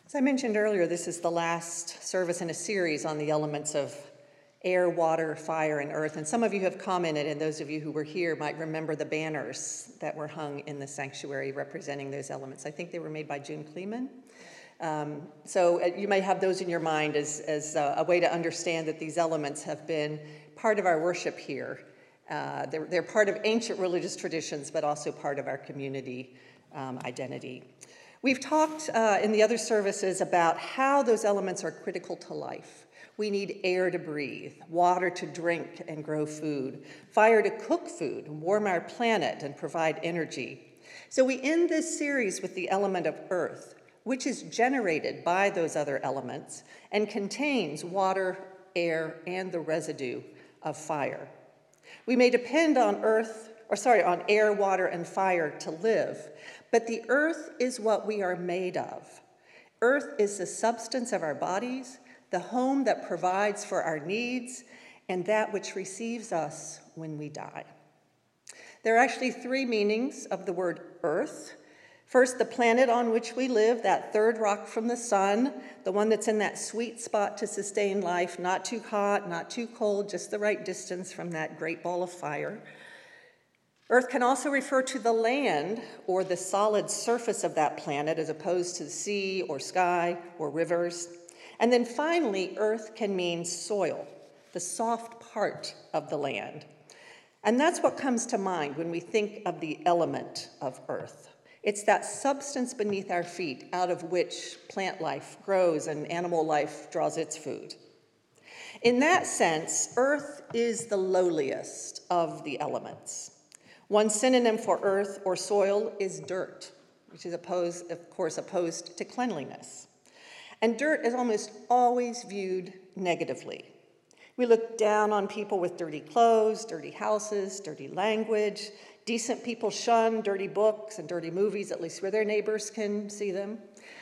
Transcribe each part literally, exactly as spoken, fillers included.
As I mentioned earlier, this is the last service in a series on the elements of air, water, fire, and earth. And some of you have commented, and those of you who were here might remember the banners that were hung in the sanctuary representing those elements. I think they were made by June Kleeman. Um, so you may have those in your mind as, as uh, a way to understand that these elements have been part of our worship here. Uh, they're, they're part of ancient religious traditions, but also part of our community um, identity. We've talked uh, in the other services about how those elements are critical to life. We need air to breathe, water to drink and grow food, fire to cook food, warm our planet and provide energy. So we end this series with the element of earth, which is generated by those other elements and contains water, air, and the residue of fire. We may depend on earth, or sorry, on air, water, and fire to live, but the earth is what we are made of. Earth is the substance of our bodies, the home that provides for our needs, and that which receives us when we die. There are actually three meanings of the word earth. First, the planet on which we live, that third rock from the sun, the one that's in that sweet spot to sustain life, not too hot, not too cold, just the right distance from that great ball of fire. Earth can also refer to the land or the solid surface of that planet as opposed to the sea or sky or rivers. And then finally, earth can mean soil, the soft part of the land. And that's what comes to mind when we think of the element of earth. It's that substance beneath our feet out of which plant life grows and animal life draws its food. In that sense, earth is the lowliest of the elements. One synonym for earth or soil is dirt, which is opposed, of course, opposed to cleanliness. And dirt is almost always viewed negatively. We look down on people with dirty clothes, dirty houses, dirty language. Decent people shun dirty books and dirty movies, at least where their neighbors can see them.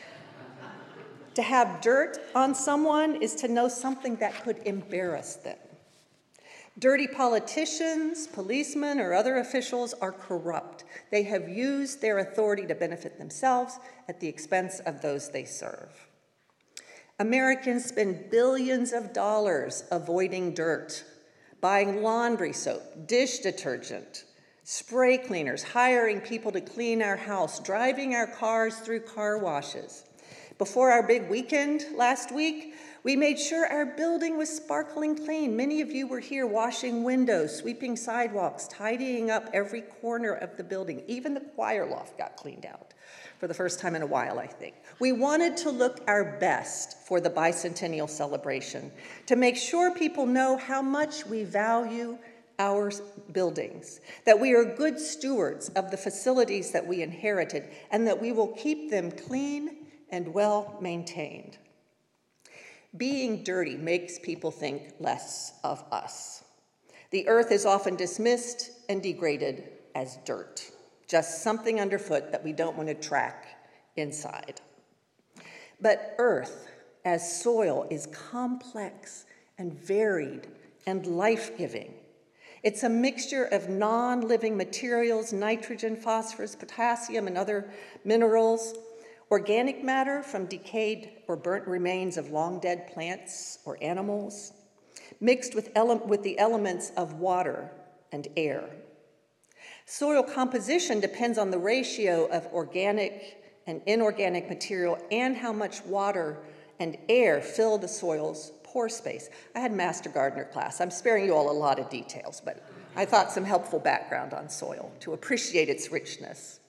To have dirt on someone is to know something that could embarrass them. Dirty politicians, policemen, or other officials are corrupt. They have used their authority to benefit themselves at the expense of those they serve. Americans spend billions of dollars avoiding dirt, buying laundry soap, dish detergent, spray cleaners, hiring people to clean our house, driving our cars through car washes. Before our big weekend last week, we made sure our building was sparkling clean. Many of you were here washing windows, sweeping sidewalks, tidying up every corner of the building. Even the choir loft got cleaned out for the first time in a while, I think. We wanted to look our best for the bicentennial celebration, to make sure people know how much we value our buildings, that we are good stewards of the facilities that we inherited, and that we will keep them clean and well maintained. Being dirty makes people think less of us. The earth is often dismissed and degraded as dirt, just something underfoot that we don't want to track inside. But earth as soil is complex and varied and life-giving. It's a mixture of non-living materials, nitrogen, phosphorus, potassium, and other minerals, organic matter from decayed or burnt remains of long-dead plants or animals, mixed with, ele- with the elements of water and air. Soil composition depends on the ratio of organic and inorganic material and how much water and air fill the soil's pore space. I had Master Gardener class. I'm sparing you all a lot of details, but I thought some helpful background on soil to appreciate its richness.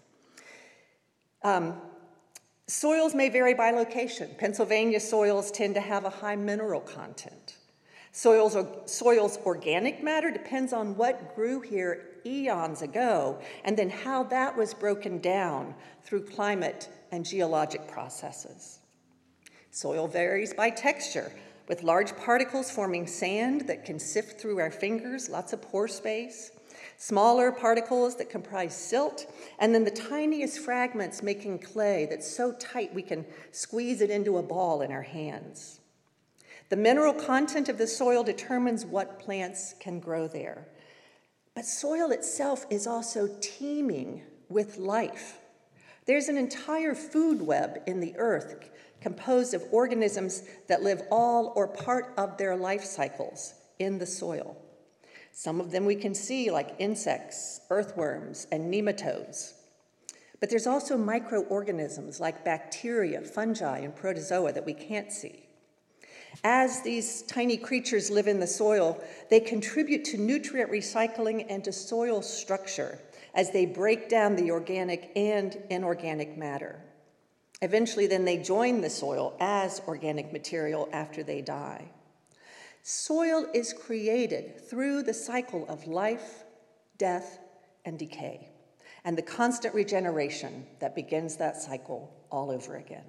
Um, soils may vary by location. Pennsylvania soils tend to have a high mineral content. Soils, soil's organic matter depends on what grew here eons ago, and then how that was broken down through climate and geologic processes. Soil varies by texture, with large particles forming sand that can sift through our fingers, lots of pore space, smaller particles that comprise silt, and then the tiniest fragments making clay that's so tight we can squeeze it into a ball in our hands. The mineral content of the soil determines what plants can grow there. But soil itself is also teeming with life. There's an entire food web in the earth composed of organisms that live all or part of their life cycles in the soil. Some of them we can see, like insects, earthworms, and nematodes. But there's also microorganisms like bacteria, fungi, and protozoa that we can't see. As these tiny creatures live in the soil, they contribute to nutrient recycling and to soil structure as they break down the organic and inorganic matter. Eventually, then they join the soil as organic material after they die. Soil is created through the cycle of life, death, and decay, and the constant regeneration that begins that cycle all over again.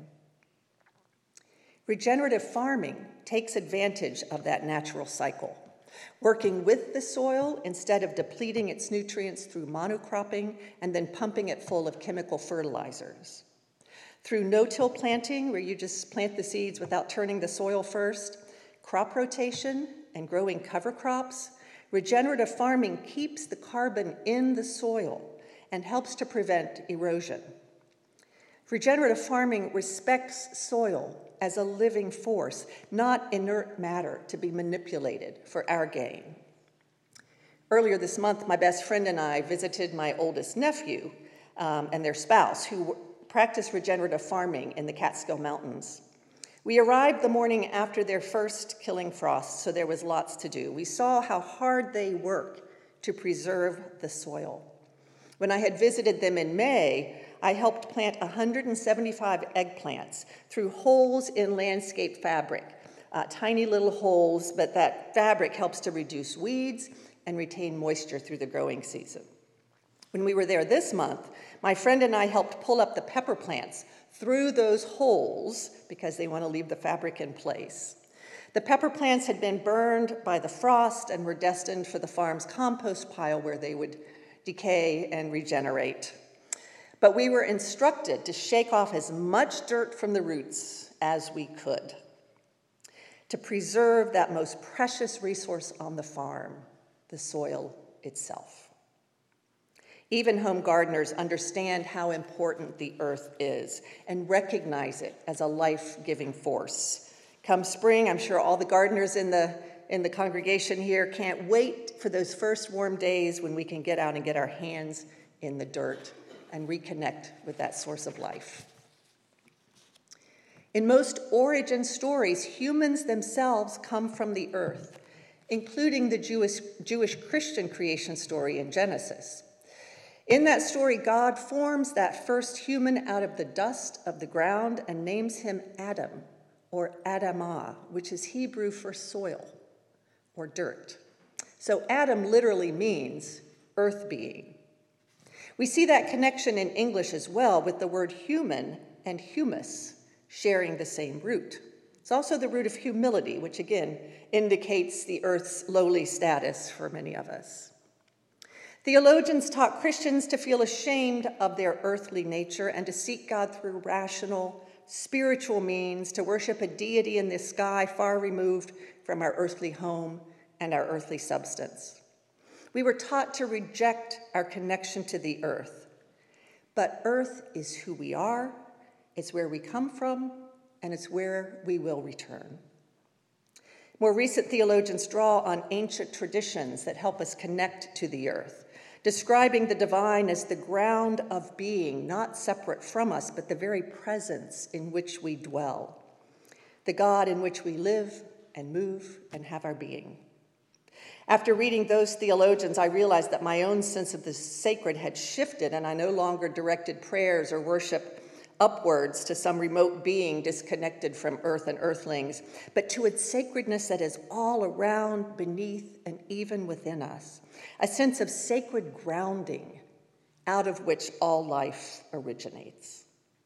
Regenerative farming takes advantage of that natural cycle, working with the soil instead of depleting its nutrients through monocropping and then pumping it full of chemical fertilizers. Through no-till planting, where you just plant the seeds without turning the soil first, crop rotation, and growing cover crops, regenerative farming keeps the carbon in the soil and helps to prevent erosion. Regenerative farming respects soil as a living force, not inert matter to be manipulated for our gain. Earlier this month, my best friend and I visited my oldest nephew um, and their spouse, who practice regenerative farming in the Catskill Mountains. We arrived the morning after their first killing frost, so there was lots to do. We saw how hard they work to preserve the soil. When I had visited them in May, I helped plant one hundred seventy-five eggplants through holes in landscape fabric, uh, tiny little holes, but that fabric helps to reduce weeds and retain moisture through the growing season. When we were there this month, my friend and I helped pull up the pepper plants through those holes because they want to leave the fabric in place. The pepper plants had been burned by the frost and were destined for the farm's compost pile where they would decay and regenerate. But we were instructed to shake off as much dirt from the roots as we could to preserve that most precious resource on the farm, the soil itself. Even home gardeners understand how important the earth is and recognize it as a life-giving force. Come spring, I'm sure all the gardeners in the, in the congregation here can't wait for those first warm days when we can get out and get our hands in the dirt and reconnect with that source of life. In most origin stories, humans themselves come from the earth, including the Jewish, Jewish Christian creation story in Genesis. In that story, God forms that first human out of the dust of the ground and names him Adam, or Adamah, which is Hebrew for soil or dirt. So Adam literally means earth being. We see that connection in English as well, with the word human and humus sharing the same root. It's also the root of humility, which again indicates the earth's lowly status for many of us. Theologians taught Christians to feel ashamed of their earthly nature and to seek God through rational, spiritual means, to worship a deity in the sky far removed from our earthly home and our earthly substance. We were taught to reject our connection to the earth. But earth is who we are, it's where we come from, and it's where we will return. More recent theologians draw on ancient traditions that help us connect to the earth, describing the divine as the ground of being, not separate from us, but the very presence in which we dwell, the God in which we live and move and have our being. After reading those theologians, I realized that my own sense of the sacred had shifted, and I no longer directed prayers or worship upwards to some remote being disconnected from earth and earthlings, but to its sacredness that is all around, beneath, and even within us, a sense of sacred grounding out of which all life originates.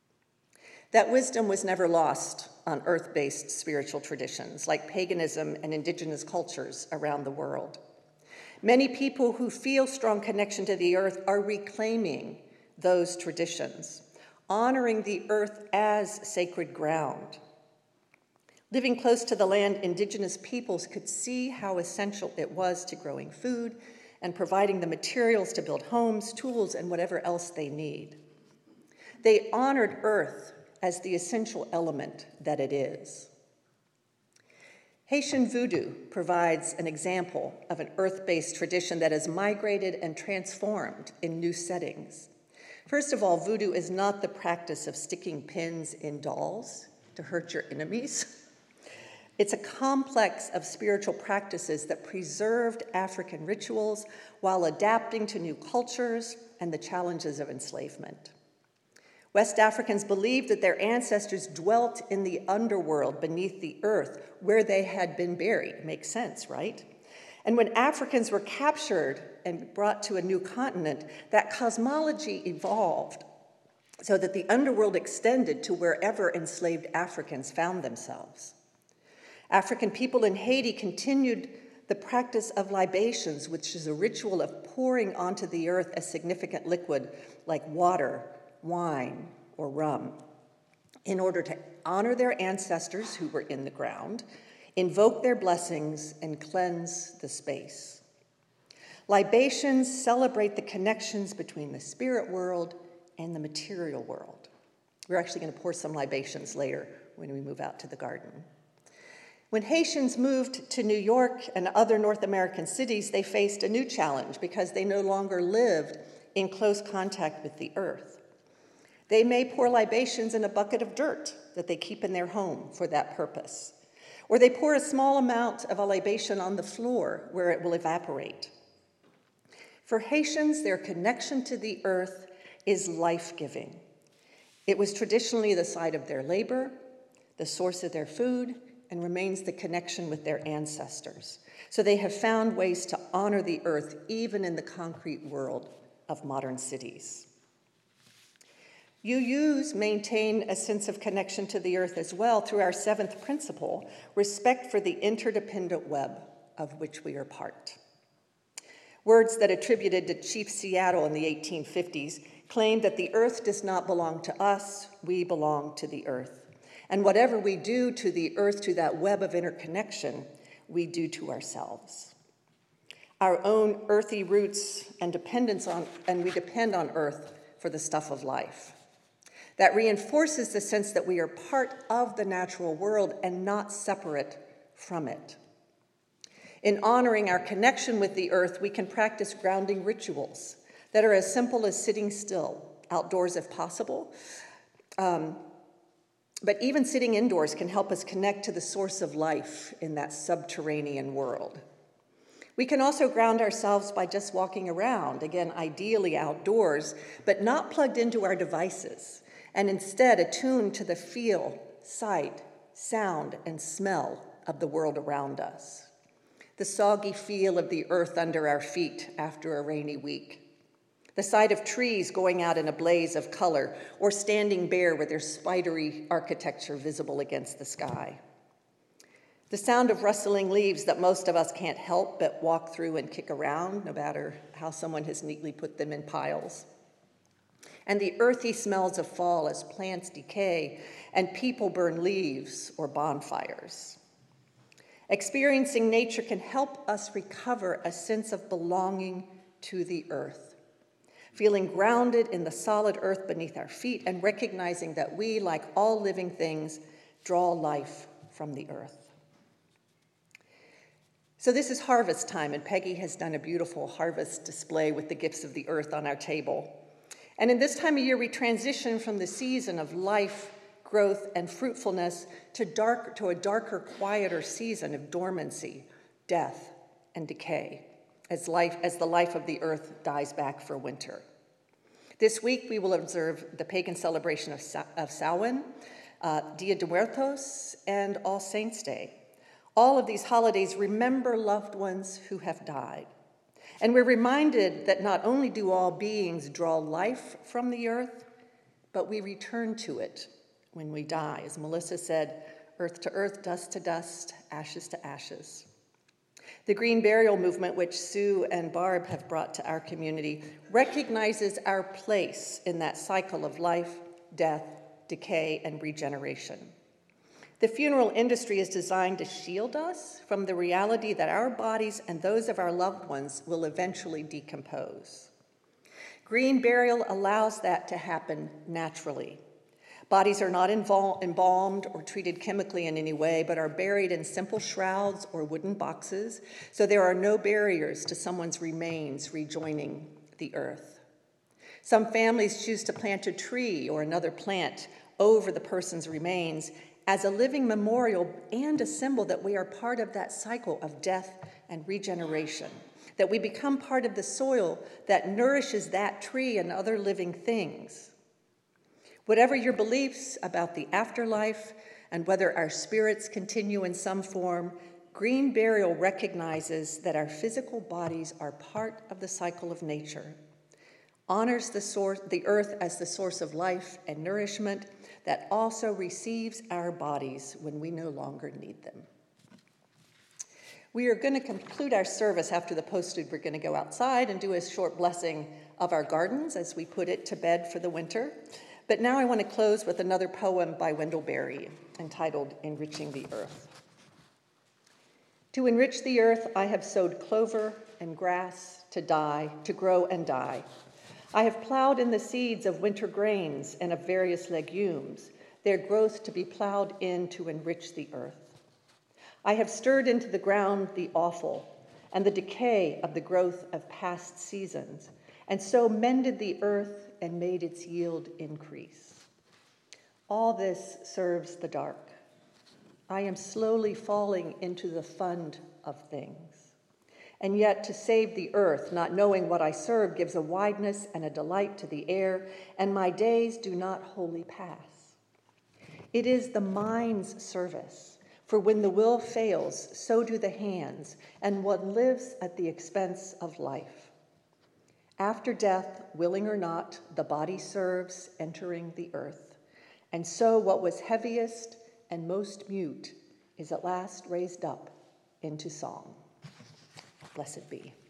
That wisdom was never lost on earth-based spiritual traditions like paganism and indigenous cultures around the world. Many people who feel strong connection to the earth are reclaiming those traditions, honoring the earth as sacred ground. Living close to the land, indigenous peoples could see how essential it was to growing food and providing the materials to build homes, tools, and whatever else they need. They honored earth as the essential element that it is. Haitian voodoo provides an example of an earth-based tradition that has migrated and transformed in new settings. First of all, voodoo is not the practice of sticking pins in dolls to hurt your enemies. It's a complex of spiritual practices that preserved African rituals while adapting to new cultures and the challenges of enslavement. West Africans believed that their ancestors dwelt in the underworld beneath the earth where they had been buried. Makes sense, right? And when Africans were captured and brought to a new continent, that cosmology evolved so that the underworld extended to wherever enslaved Africans found themselves. African people in Haiti continued the practice of libations, which is a ritual of pouring onto the earth a significant liquid like water, wine, or rum, in order to honor their ancestors who were in the ground, invoke their blessings, and cleanse the space. Libations celebrate the connections between the spirit world and the material world. We're actually going to pour some libations later when we move out to the garden. When Haitians moved to New York and other North American cities, they faced a new challenge because they no longer lived in close contact with the earth. They may pour libations in a bucket of dirt that they keep in their home for that purpose. Or they pour a small amount of a libation on the floor where it will evaporate. For Haitians, their connection to the earth is life-giving. It was traditionally the site of their labor, the source of their food, and remains the connection with their ancestors. So they have found ways to honor the earth even in the concrete world of modern cities. U Us maintain a sense of connection to the earth as well through our seventh principle, respect for the interdependent web of which we are part. Words that attributed to Chief Seattle in the eighteen fifties claimed that the earth does not belong to us, we belong to the earth. And whatever we do to the earth, to that web of interconnection, we do to ourselves. Our own earthy roots and dependence on, and we depend on earth for the stuff of life. That reinforces the sense that we are part of the natural world and not separate from it. In honoring our connection with the earth, we can practice grounding rituals that are as simple as sitting still, outdoors if possible. Um, but even sitting indoors can help us connect to the source of life in that subterranean world. We can also ground ourselves by just walking around, again, ideally outdoors, but not plugged into our devices, and instead attuned to the feel, sight, sound, and smell of the world around us. The soggy feel of the earth under our feet after a rainy week. The sight of trees going out in a blaze of color or standing bare with their spidery architecture visible against the sky. The sound of rustling leaves that most of us can't help but walk through and kick around, no matter how someone has neatly put them in piles. And the earthy smells of fall as plants decay and people burn leaves or bonfires. Experiencing nature can help us recover a sense of belonging to the earth, feeling grounded in the solid earth beneath our feet and recognizing that we, like all living things, draw life from the earth. So this is harvest time, and Peggy has done a beautiful harvest display with the gifts of the earth on our table. And in this time of year, we transition from the season of life, growth, and fruitfulness to, dark, to a darker, quieter season of dormancy, death, and decay, as, life, as the life of the earth dies back for winter. This week, we will observe the pagan celebration of, Sa- of Samhain, uh, Dia de Muertos, and All Saints' Day. All of these holidays remember loved ones who have died. And we're reminded that not only do all beings draw life from the earth, but we return to it when we die. As Melissa said, earth to earth, dust to dust, ashes to ashes. The Green Burial Movement, which Sue and Barb have brought to our community, recognizes our place in that cycle of life, death, decay, and regeneration. The funeral industry is designed to shield us from the reality that our bodies and those of our loved ones will eventually decompose. Green burial allows that to happen naturally. Bodies are not invol- embalmed or treated chemically in any way, but are buried in simple shrouds or wooden boxes, so there are no barriers to someone's remains rejoining the earth. Some families choose to plant a tree or another plant over the person's remains as a living memorial and a symbol that we are part of that cycle of death and regeneration, that we become part of the soil that nourishes that tree and other living things. Whatever your beliefs about the afterlife and whether our spirits continue in some form, green burial recognizes that our physical bodies are part of the cycle of nature, honors the source, the earth as the source of life and nourishment that also receives our bodies when we no longer need them. We are going to conclude our service after the posted. We're going to go outside and do a short blessing of our gardens as we put it to bed for the winter. But now I want to close with another poem by Wendell Berry entitled Enriching the Earth. To enrich the earth, I have sowed clover and grass to die, to grow and die. I have plowed in the seeds of winter grains and of various legumes, their growth to be plowed in to enrich the earth. I have stirred into the ground the offal and the decay of the growth of past seasons, and so mended the earth and made its yield increase. All this serves the dark. I am slowly falling into the fund of things. And yet to save the earth, not knowing what I serve, gives a wideness and a delight to the air, and my days do not wholly pass. It is the mind's service, for when the will fails, so do the hands, and one lives at the expense of life. After death, willing or not, the body serves, entering the earth. And so what was heaviest and most mute is at last raised up into song. Blessed be.